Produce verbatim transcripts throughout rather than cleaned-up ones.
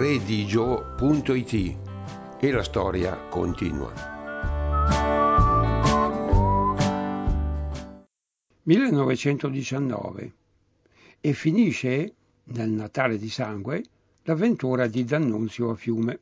redigio punto it e la storia continua. millenovecentodiciannove e finisce, nel Natale di sangue, l'avventura di D'Annunzio a Fiume.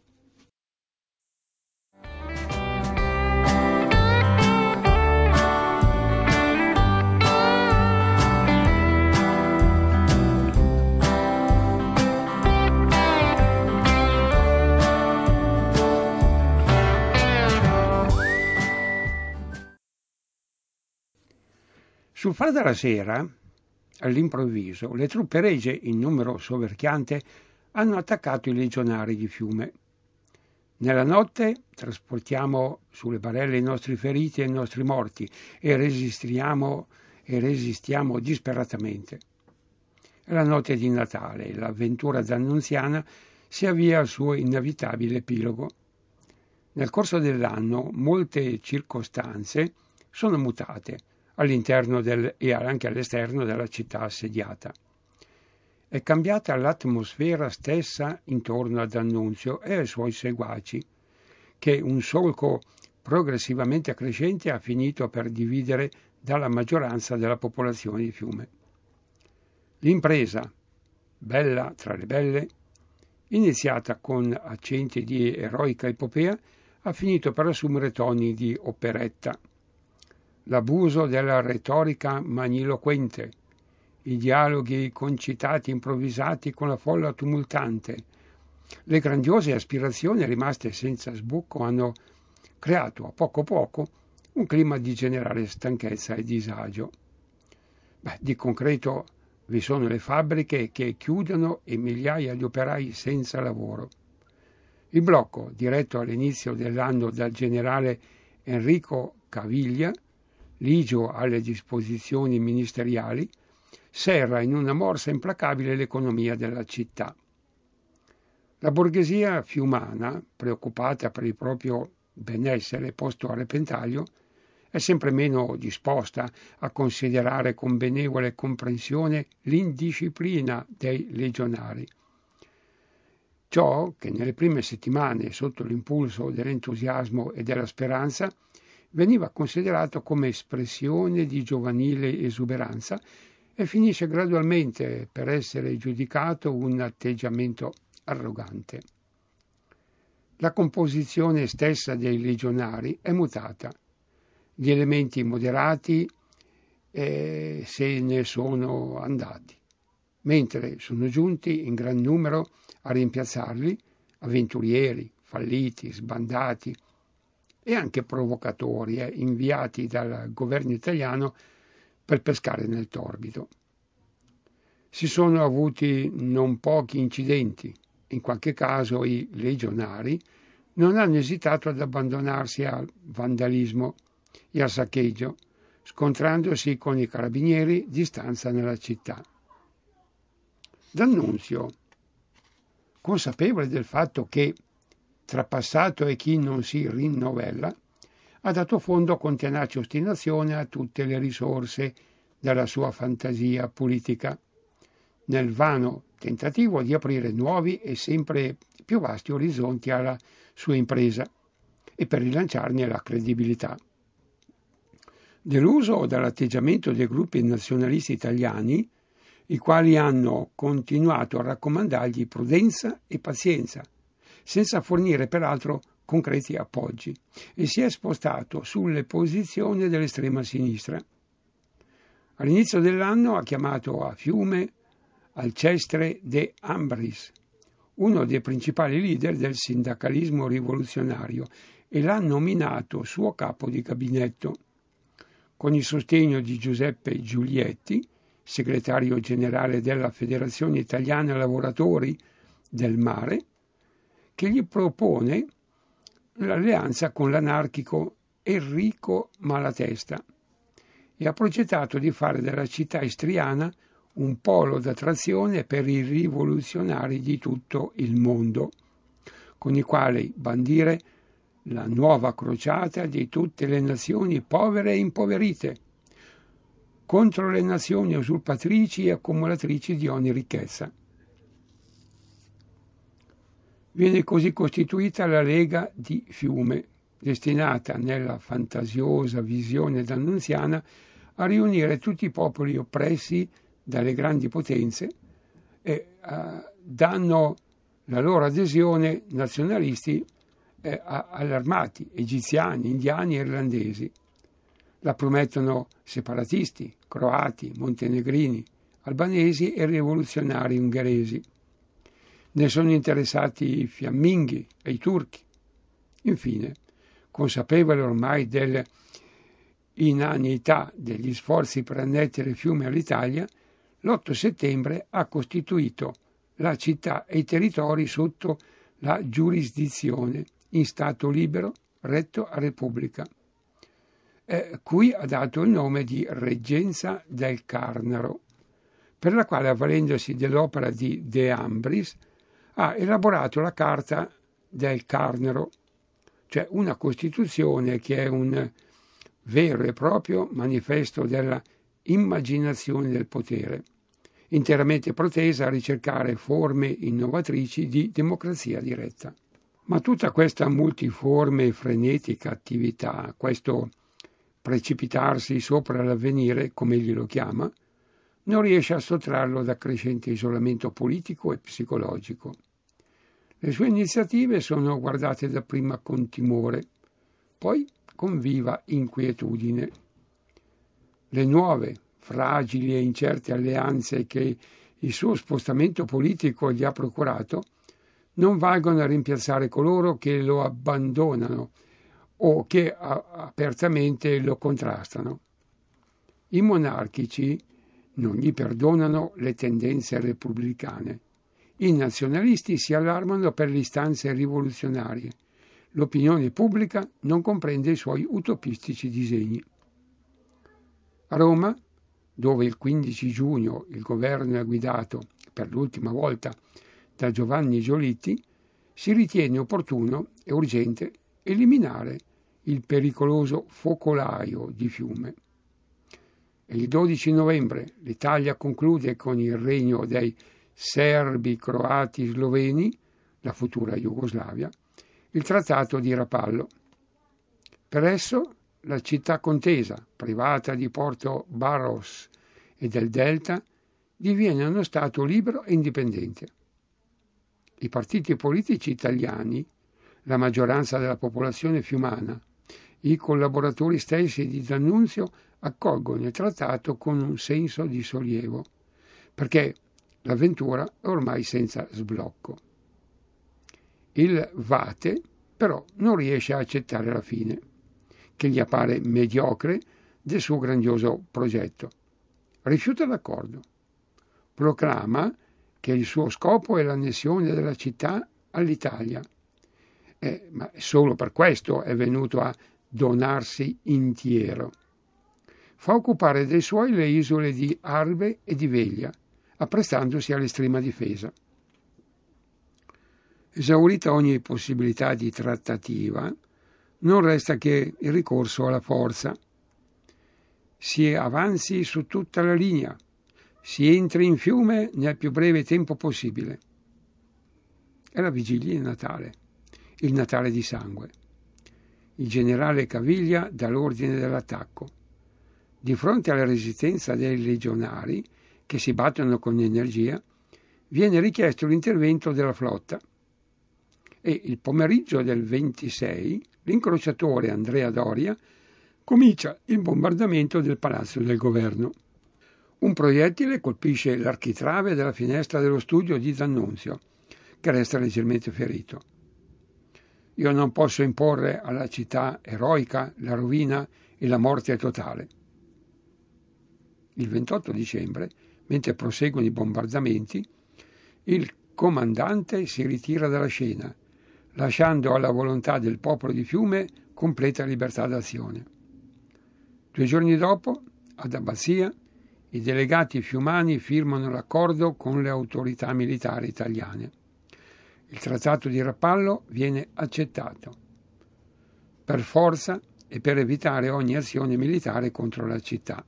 Sul far della sera, all'improvviso, le truppe regie, in numero soverchiante, hanno attaccato i legionari di Fiume. Nella notte trasportiamo sulle barelle i nostri feriti e i nostri morti e resistiamo, e resistiamo disperatamente. È la notte di Natale e l'avventura d'annunziana si avvia al suo inevitabile epilogo. Nel corso dell'anno molte circostanze sono mutate all'interno del, e anche all'esterno della città assediata. È cambiata l'atmosfera stessa intorno ad D'Annunzio e ai suoi seguaci, che un solco progressivamente crescente ha finito per dividere dalla maggioranza della popolazione di Fiume. L'impresa, bella tra le belle, iniziata con accenti di eroica epopea, ha finito per assumere toni di operetta. L'abuso della retorica magniloquente, i dialoghi concitati improvvisati con la folla tumultante, le grandiose aspirazioni rimaste senza sbocco hanno creato a poco a poco un clima di generale stanchezza e disagio. Beh, di concreto vi sono le fabbriche che chiudono e migliaia di operai senza lavoro. Il blocco, diretto all'inizio dell'anno dal generale Enrico Caviglia, ligio alle disposizioni ministeriali, serra in una morsa implacabile l'economia della città. La borghesia fiumana, preoccupata per il proprio benessere posto a repentaglio, è sempre meno disposta a considerare con benevole comprensione l'indisciplina dei legionari. Ciò che nelle prime settimane, sotto l'impulso dell'entusiasmo e della speranza, veniva considerato come espressione di giovanile esuberanza e finisce gradualmente per essere giudicato un atteggiamento arrogante. La composizione stessa dei legionari è mutata. Gli elementi moderati eh, se ne sono andati, mentre sono giunti in gran numero a rimpiazzarli avventurieri, falliti, sbandati e anche provocatori eh, inviati dal governo italiano per pescare nel torbido. Si sono avuti non pochi incidenti, in qualche caso i legionari non hanno esitato ad abbandonarsi al vandalismo e al saccheggio, scontrandosi con i carabinieri di stanza nella città. D'Annunzio, consapevole del fatto che tra passato e chi non si rinnovella, ha dato fondo con tenace ostinazione a tutte le risorse della sua fantasia politica, nel vano tentativo di aprire nuovi e sempre più vasti orizzonti alla sua impresa e per rilanciarne la credibilità. Deluso dall'atteggiamento dei gruppi nazionalisti italiani, i quali hanno continuato a raccomandargli prudenza e pazienza, senza fornire peraltro concreti appoggi, e si è spostato sulle posizioni dell'estrema sinistra. All'inizio dell'anno ha chiamato a Fiume Alcestre de Ambris, uno dei principali leader del sindacalismo rivoluzionario, e l'ha nominato suo capo di gabinetto, con il sostegno di Giuseppe Giulietti, segretario generale della Federazione Italiana Lavoratori del Mare, che gli propone l'alleanza con l'anarchico Enrico Malatesta e ha progettato di fare della città istriana un polo d'attrazione per i rivoluzionari di tutto il mondo, con i quali bandire la nuova crociata di tutte le nazioni povere e impoverite contro le nazioni usurpatrici e accumulatrici di ogni ricchezza. Viene così costituita la Lega di Fiume, destinata nella fantasiosa visione d'Annunziana a riunire tutti i popoli oppressi dalle grandi potenze e uh, danno la loro adesione nazionalisti eh, allarmati, egiziani, indiani e irlandesi. La promettono separatisti, croati, montenegrini, albanesi e rivoluzionari ungheresi. Ne sono interessati i fiamminghi e i turchi. Infine, consapevole ormai dell'inaniità degli sforzi per annettere Fiume all'Italia, l'otto settembre ha costituito la città e i territori sotto la giurisdizione in stato libero retto a Repubblica, eh, cui ha dato il nome di Reggenza del Carnaro, per la quale, avvalendosi dell'opera di De Ambris, ha elaborato la Carta del Carnaro, cioè una Costituzione che è un vero e proprio manifesto della immaginazione del potere, interamente protesa a ricercare forme innovatrici di democrazia diretta. Ma tutta questa multiforme e frenetica attività, questo precipitarsi sopra l'avvenire, come egli lo chiama, non riesce a sottrarlo da crescente isolamento politico e psicologico. Le sue iniziative sono guardate dapprima con timore, poi con viva inquietudine. Le nuove, fragili e incerte alleanze che il suo spostamento politico gli ha procurato non valgono a rimpiazzare coloro che lo abbandonano o che a- apertamente lo contrastano. I monarchici non gli perdonano le tendenze repubblicane. I nazionalisti si allarmano per le istanze rivoluzionarie. L'opinione pubblica non comprende i suoi utopistici disegni. A Roma, dove il quindici giugno il governo è guidato per l'ultima volta da Giovanni Giolitti, si ritiene opportuno e urgente eliminare il pericoloso focolaio di Fiume. E il dodici novembre l'Italia conclude con il regno dei serbi, croati, sloveni, la futura Jugoslavia, il trattato di Rapallo. Per esso la città contesa, privata di Porto Barros e del Delta, diviene uno Stato libero e indipendente. I partiti politici italiani, la maggioranza della popolazione fiumana, i collaboratori stessi di D'Annunzio accolgono il trattato con un senso di sollievo, perché l'avventura è ormai senza sblocco. Il Vate però non riesce a accettare la fine, che gli appare mediocre del suo grandioso progetto. Rifiuta l'accordo. Proclama che il suo scopo è l'annessione della città all'Italia, eh, ma solo per questo è venuto a donarsi intiero. Fa occupare dei suoi le isole di Arve e di Veglia, apprestandosi all'estrema difesa. Esaurita ogni possibilità di trattativa, non resta che il ricorso alla forza. Si avanzi su tutta la linea, si entri in Fiume nel più breve tempo possibile. È la vigilia di Natale, il Natale di sangue. Il generale Caviglia dà l'ordine dell'attacco. Di fronte alla resistenza dei legionari, che si battono con energia, viene richiesto l'intervento della flotta. E il pomeriggio del ventisei l'incrociatore Andrea Doria comincia il bombardamento del palazzo del governo. Un proiettile colpisce l'architrave della finestra dello studio di D'Annunzio, che resta leggermente ferito. Io non posso imporre alla città eroica la rovina e la morte totale. Il ventotto dicembre, mentre proseguono i bombardamenti, il comandante si ritira dalla scena, lasciando alla volontà del popolo di Fiume completa libertà d'azione. Due giorni dopo, ad Abbazia, i delegati fiumani firmano l'accordo con le autorità militari italiane. Il trattato di Rapallo viene accettato per forza e per evitare ogni azione militare contro la città.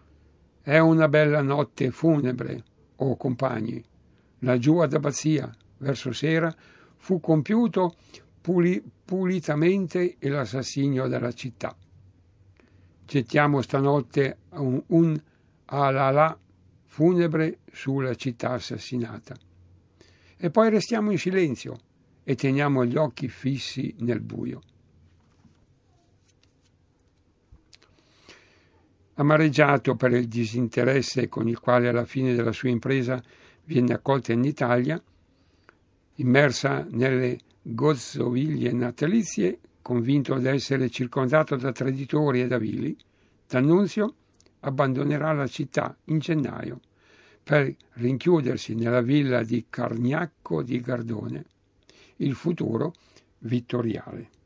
È una bella notte funebre, o compagni, laggiù ad Abbazia, verso sera, fu compiuto puli- pulitamente l'assassinio della città. Gettiamo stanotte un, un alalà funebre sulla città assassinata. E poi restiamo in silenzio e teniamo gli occhi fissi nel buio. Amareggiato per il disinteresse con il quale alla fine della sua impresa viene accolta in Italia, immersa nelle gozzoviglie natalizie, convinto di essere circondato da traditori e da vili, D'Annunzio abbandonerà la città in gennaio per rinchiudersi nella villa di Cargnacco di Gardone, il futuro Vittoriale.